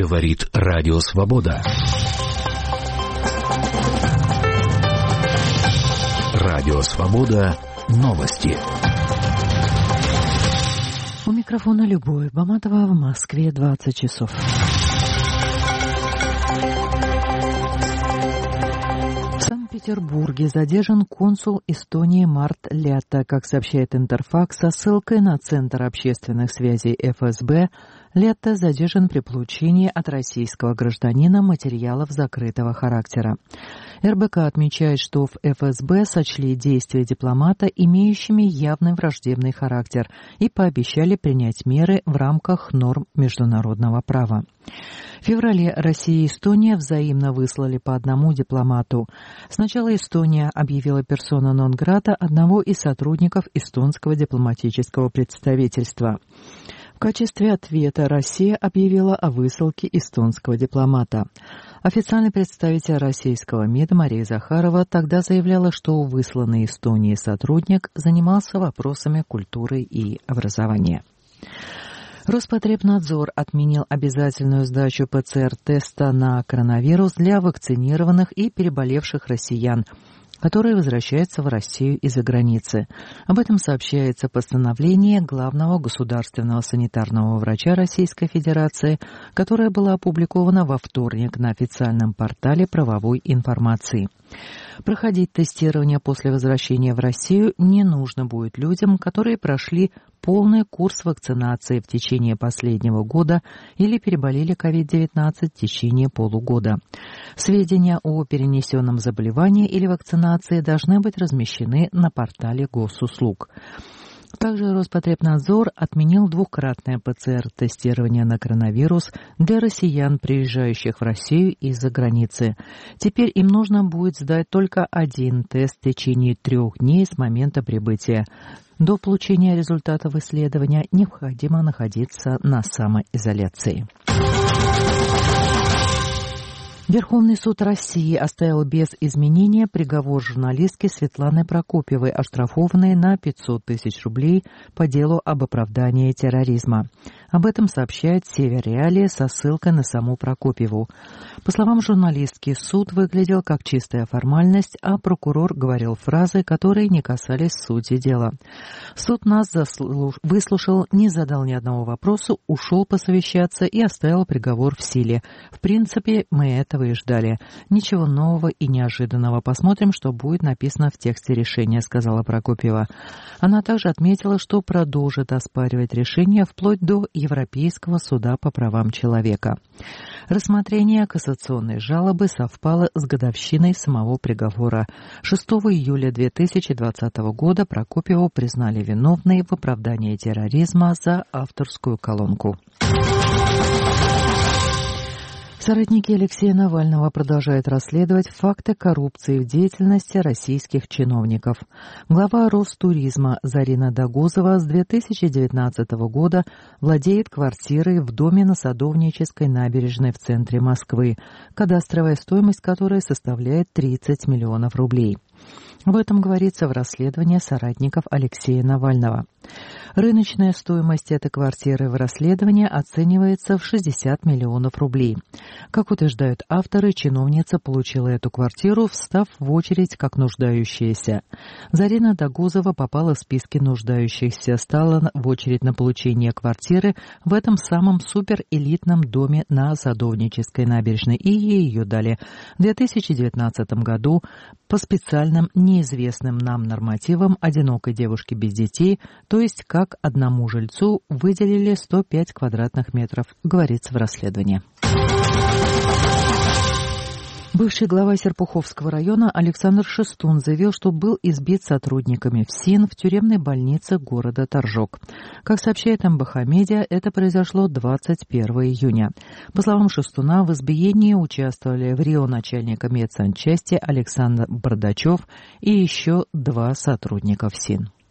Говорит Радио Свобода. Радио Свобода. Новости. У микрофона Любовь Баматова, в Москве 20 часов. В Санкт-Петербурге задержан консул Эстонии Март Лятта. Как сообщает Интерфакс, со ссылкой на Центр общественных связей ФСБ, Лятта задержан при получении от российского гражданина материалов закрытого характера. РБК отмечает, что в ФСБ сочли действия дипломата имеющими явный враждебный характер и пообещали принять меры в рамках норм международного права. В феврале Россия и Эстония взаимно выслали по одному дипломату. Сначала Эстония объявила персона нон-грата одного из сотрудников эстонского дипломатического представительства. В качестве ответа Россия объявила о высылке эстонского дипломата. Официальный представитель российского МИД Мария Захарова тогда заявляла, что высланный Эстонии сотрудник занимался вопросами культуры и образования. Роспотребнадзор отменил обязательную сдачу ПЦР-теста на коронавирус для вакцинированных и переболевших россиян, которые возвращаются в Россию из-за границы. Об этом сообщается постановление главного государственного санитарного врача Российской Федерации, которое было опубликовано во вторник на официальном портале правовой информации. Проходить тестирование после возвращения в Россию не нужно будет людям, которые прошли полный курс вакцинации в течение последнего года или переболели COVID-19 в течение полугода. Сведения о перенесенном заболевании или вакцинации должны быть размещены на портале госуслуг. Также Роспотребнадзор отменил двукратное ПЦР-тестирование на коронавирус для россиян, приезжающих в Россию из-за границы. Теперь им нужно будет сдать только один тест в течение 3 дней с момента прибытия. До получения результатов исследования необходимо находиться на самоизоляции. Верховный суд России оставил без изменения приговор журналистки Светланы Прокопьевой, оштрафованной на 500 тысяч рублей по делу об оправдании терроризма. Об этом сообщает Север-Реалия со ссылкой на саму Прокопьеву. По словам журналистки, суд выглядел как чистая формальность, а прокурор говорил фразы, которые не касались сути дела. Суд нас выслушал, не задал ни одного вопроса, ушел посовещаться и оставил приговор в силе. В принципе, мы этого и ждали. Ничего нового и неожиданного. Посмотрим, что будет написано в тексте решения, сказала Прокопьева. Она также отметила, что продолжит оспаривать решение вплоть до Европейского суда по правам человека. Рассмотрение кассационной жалобы совпало с годовщиной самого приговора. 6 июля 2020 года Прокопьеву признали виновной в оправдании терроризма за авторскую колонку. Соратники Алексея Навального продолжают расследовать факты коррупции в деятельности российских чиновников. Глава Ростуризма Зарина Дагузова с 2019 года владеет квартирой в доме на Садовнической набережной в центре Москвы, кадастровая стоимость которой составляет 30 миллионов рублей. Об этом говорится в расследовании соратников Алексея Навального. Рыночная стоимость этой квартиры в расследовании оценивается в 60 миллионов рублей. Как утверждают авторы, чиновница получила эту квартиру, встав в очередь как нуждающаяся. Зарина Дагузова попала в списки нуждающихся, стала в очередь на получение квартиры в этом самом суперэлитном доме на Садовнической набережной, и ей ее дали в 2019 году по специальным неизвестным нам нормативам одинокой девушки без детей, то есть как одному жильцу выделили 105 квадратных метров, говорится в расследовании. Бывший глава Серпуховского района Александр Шестун заявил, что был избит сотрудниками ФСИН в тюремной больнице города Торжок. Как сообщает МБХ-медиа, это произошло 21 июня. По словам Шестуна, в избиении участвовали в РИО начальника медсанчасти Александр Бардачев и еще 2 сотрудника ФСИН.